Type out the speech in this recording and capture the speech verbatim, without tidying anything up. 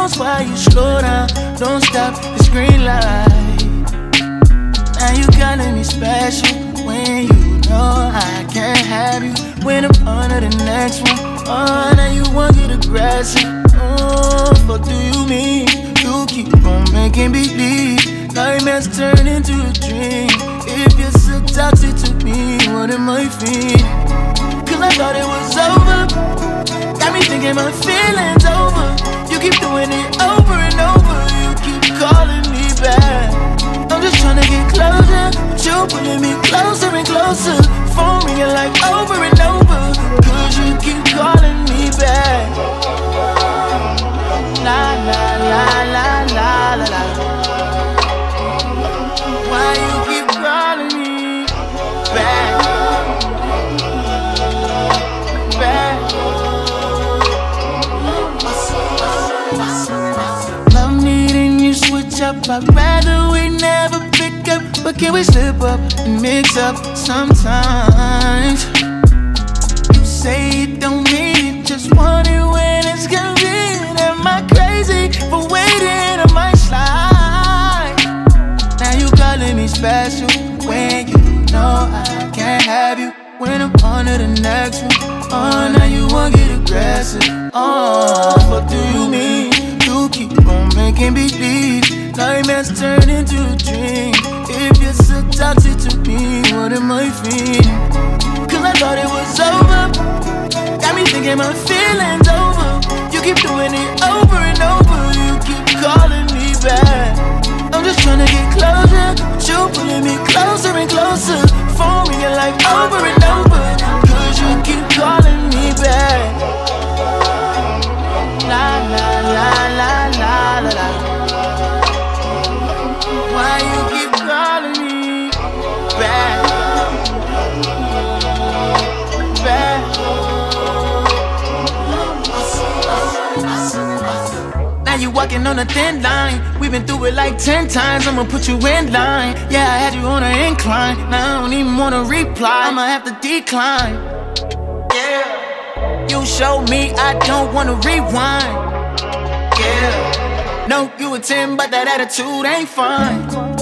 knows why you slow down. Don't stop, it's green light. Now you calling me special when you know I can't have you. When I'm under the next one, oh, now you want to get aggressive. Oh, what do you mean? You keep on making believe nightmares turn into a dream. If you're so toxic to me, what am I feeling? Cause I thought it was over. Got me thinking my feelings over. You keep doing it over and over. You keep calling me back. I'm just trying to get closer, but you pulling me closer and closer. Phone ringing like over and over. Cause you keep calling me back. La la la la la la la. Why you keep calling me back? Back. Love needing you switch up. I'd rather we never pick up, but can we slip up and mix up sometimes? You say it don't mean it, just want it when it's convenient. Am I crazy for waiting? I might slide. Now you calling me special when you know I can't have you. When I'm on to the next one, oh, now you wanna get aggressive. Oh, what do you mean? You keep on making believe nightmares turn into a dream. If you're so toxic to me, what am I feeling? Cause I thought it was over. Got me thinking my feelings over. You keep doing it over and over. You keep calling me back. I'm just trying to get closer, but you pulling me closer and closer. Phone ringing like over and over. Cause you keep calling me back. La la la la la la la. Why you keep calling me back? Back. Now you walking on a thin line. We've been through it like ten times. I'ma put you in line. Yeah, I had you on an incline. Now I don't even wanna reply. I'ma have to decline. Yeah. You showed me I don't wanna rewind. Yeah. No, you a ten, but that attitude ain't fine.